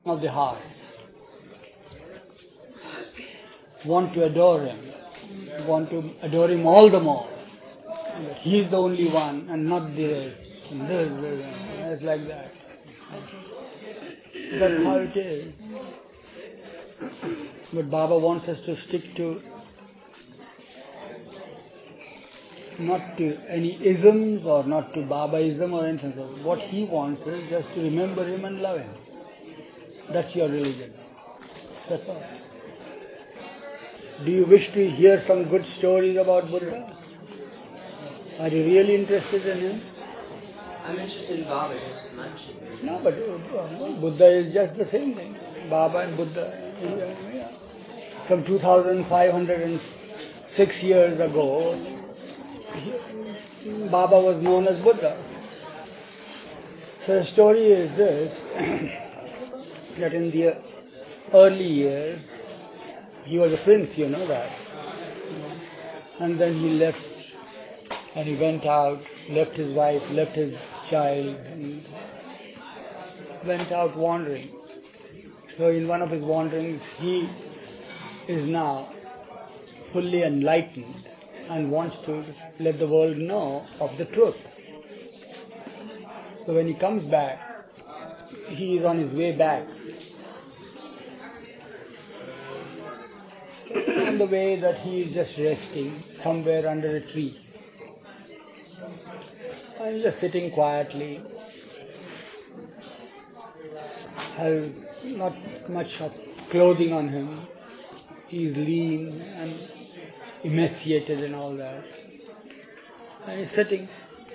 of the heart want to adore him, want to adore him all the more. But he's the only one and not the rest. And it's like that. That's how it is. But Baba wants us to stick to not to any isms or not to Babaism or anything. So what he wants is just to remember him and love him. That's your religion. That's all. Do you wish to hear some good stories about Buddha? Are you really interested in him? I'm interested in Baba just as much. No, but Buddha is just the same thing. Baba and Buddha. Some 2,506 years ago, Baba was known as Buddha. So the story is this, that in the early years, he was a prince, you know that. And then he left, and he went out, left his wife, left his child, and went out wandering. So in one of his wanderings, he is now fully enlightened and wants to let the world know of the truth. So when he comes back, he is on his way back. So on the way that he is just resting somewhere under a tree. And he's just sitting quietly. Has not much of clothing on him. He's lean and emaciated and all that. And he's sitting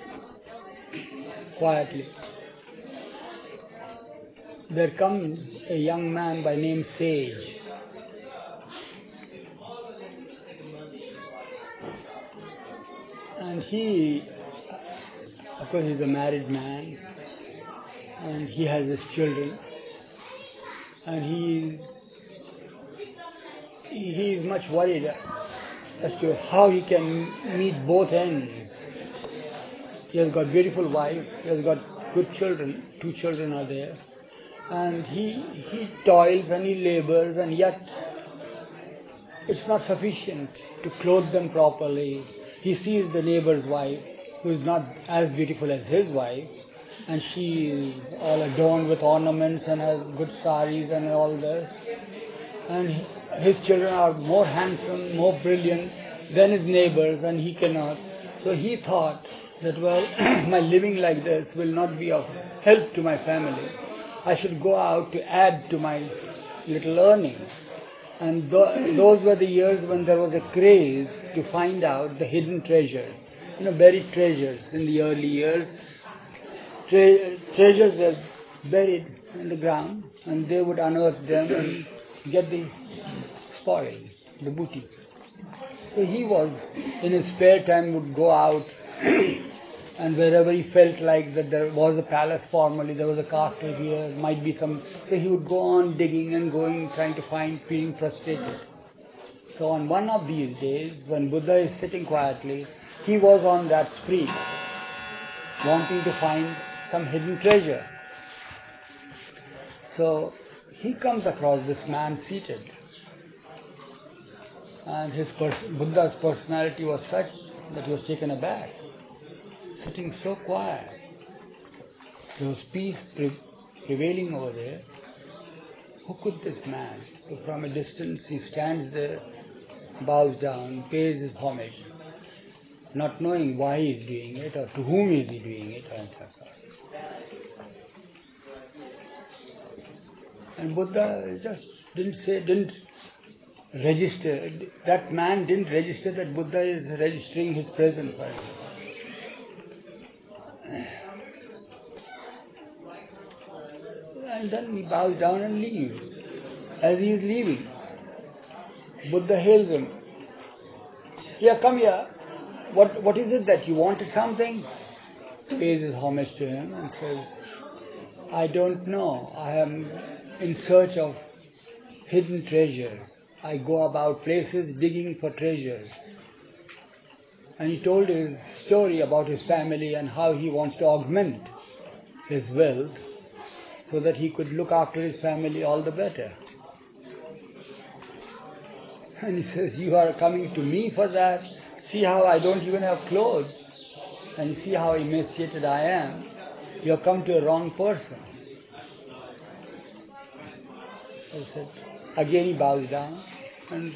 quietly. There comes a young man by name Sage. And he, of course, he's a married man, and he has his children, and he is much worried as to how he can meet both ends. He has got beautiful wife, he has got good children, 2 children are there, and he toils and he labors, and yet it's not sufficient to clothe them properly. He sees the neighbor's wife, who is not as beautiful as his wife, and she is all adorned with ornaments and has good saris and all this. And his children are more handsome, more brilliant than his neighbors, and he cannot. So he thought that, well, my living like this will not be of help to my family. I should go out to add to my little earnings. And those were the years when there was a craze to find out the hidden treasures, buried treasures in the early years. Treasures were buried in the ground, and they would unearth them and get the spoils, the booty. So he was, in his spare time, would go out and wherever he felt like that there was a palace formerly, there was a castle here, might be some, so he would go on digging and going, trying to find, feeling frustrated. So on one of these days, when Buddha is sitting quietly, he was on that spree, wanting to find some hidden treasure. So he comes across this man seated, and Buddha's personality was such that he was taken aback. Sitting so quiet. There was peace prevailing over there. Who could this man? So from a distance he stands there, bows down, pays his homage, not knowing why he is doing it or to whom is he doing it. And Buddha just didn't register. That man didn't register that Buddha is registering his presence. And then he bows down and leaves. As he is leaving, Buddha hails him. Here, come here. What is it that you wanted something? Pays his homage to him and says, I don't know. I am in search of hidden treasures. I go about places digging for treasures. And he told his story about his family and how he wants to augment his wealth. so that he could look after his family all the better. And he says, you are coming to me for that? See how I don't even have clothes. And see how emaciated I am. You have come to a wrong person. I said, again he bows down and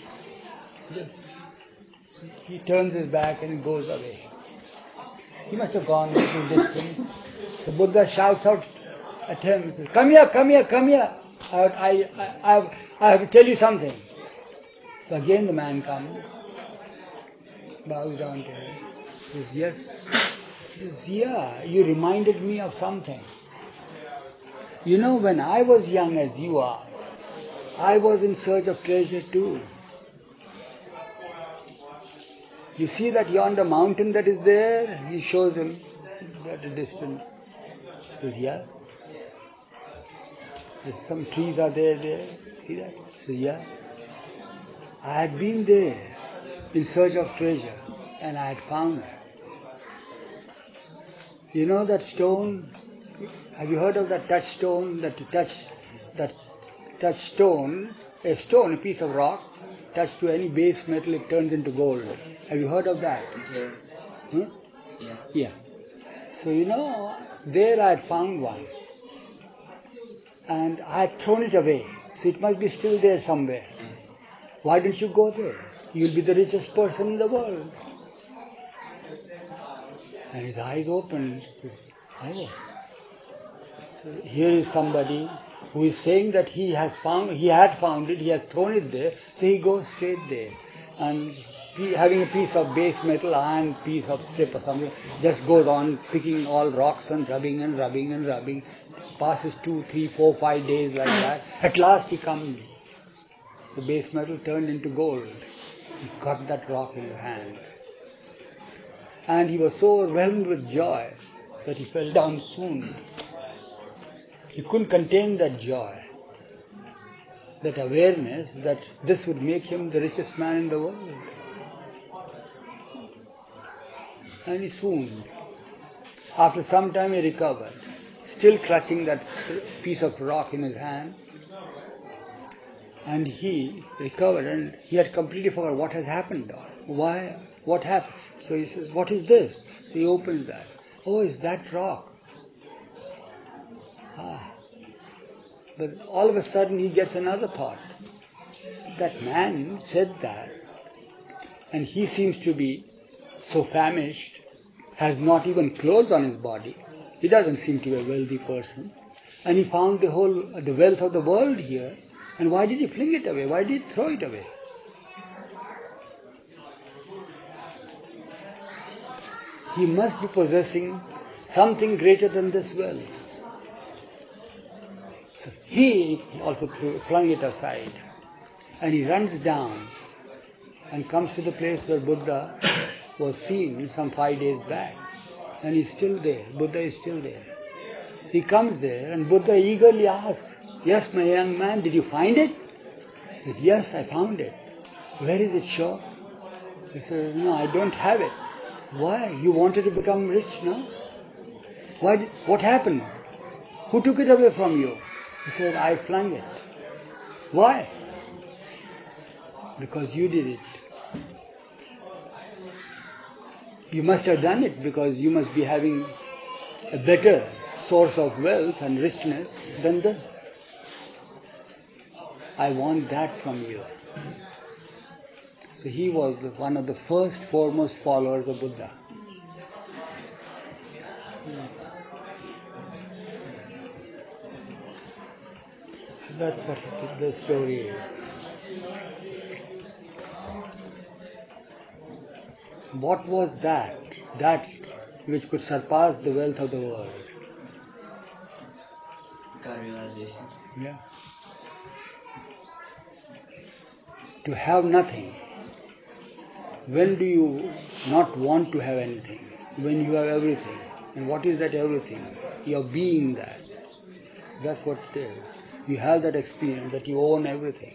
he turns his back and goes away. He must have gone a little distance. So Buddha shouts out at him, he says, come here, come here, come here. I have to tell you something. So again the man comes, bows down to him. He says, yes. He says, yeah, you reminded me of something. You know, when I was young as you are, I was in search of treasure too. You see that yonder mountain that is there? He shows him at a distance. He says, yeah. There's some trees are there. See that? He says, yeah. I had been there in search of treasure and I had found it. You know that stone? Have you heard of that touchstone? That touchstone, a piece of rock, touched to any base metal, it turns into gold. Have you heard of that? Yes. Huh? Yes. Yeah. So you know, there I had found one. And I had thrown it away. So it must be still there somewhere. Why don't you go there? You'll be the richest person in the world. And his eyes opened. He says, oh. So here is somebody who is saying that he had found it, he has thrown it there, so he goes straight there. And he, having a piece of base metal, iron piece of strip or something, just goes on picking all rocks and rubbing. Passes 2, 3, 4, 5 days like that. At last he comes. The base metal turned into gold. He got that rock in the hand. And he was so overwhelmed with joy that he fell down swooned. He couldn't contain that joy, that awareness that this would make him the richest man in the world. And he swooned. After some time he recovered, still clutching that piece of rock in his hand. And he recovered and he had completely forgotten what has happened. Why? What happened? So he says, what is this? So he opens that. Oh, is that rock? But all of a sudden he gets another thought. That man said that, and he seems to be so famished, has not even clothes on his body. He doesn't seem to be a wealthy person. And he found the wealth of the world here. And why did he fling it away? Why did he throw it away? He must be possessing something greater than this wealth. So he also flung it aside. And he runs down and comes to the place where Buddha was seen some 5 days back. And he's still there. Buddha is still there. He comes there and Buddha eagerly asks, yes, my young man, did you find it? He says, yes, I found it. Where is it, Shaw? He says, no, I don't have it. He says, why? You wanted to become rich, no? What happened? Who took it away from you? He said, I flung it. Why? Because you did it. You must have done it because you must be having a better source of wealth and richness than this. I want that from you. So he was one of the foremost followers of Buddha. That's what the story is. What was that which could surpass the wealth of the world? God-realization. Yeah. To have nothing. When do you not want to have anything? When you have everything. And what is that everything? You are being that. So that's what it is. You have that experience that you own everything.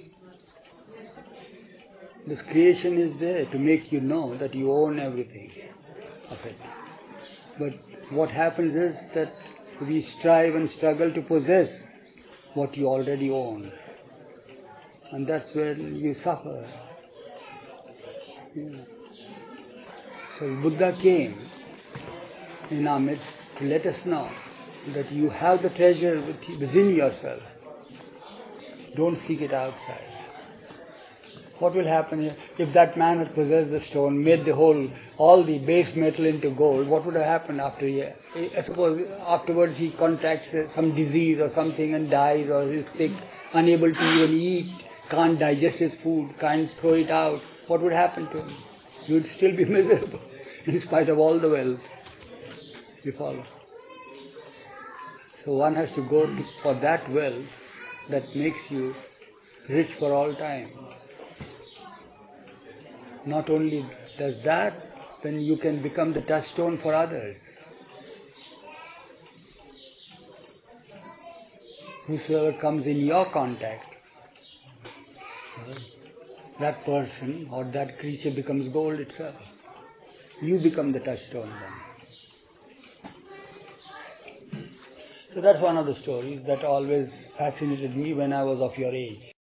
This creation is there to make you know that you own everything of it. But what happens is that we strive and struggle to possess what you already own. And that's when you suffer. Yeah. So Buddha came in our midst to let us know that you have the treasure within yourself. Don't seek it outside. What will happen if that man had possessed the stone, made all the base metal into gold? What would have happened after a year? I suppose afterwards he contracts some disease or something and dies, or is sick, unable to even eat, can't digest his food, can't throw it out. What would happen to him? He would still be miserable in spite of all the wealth. You follow? So one has to go for that wealth that makes you rich for all time. Not only does that, then you can become the touchstone for others. Whosoever comes in your contact, that person or that creature becomes gold itself. You become the touchstone then. So that's one of the stories that always fascinated me when I was of your age.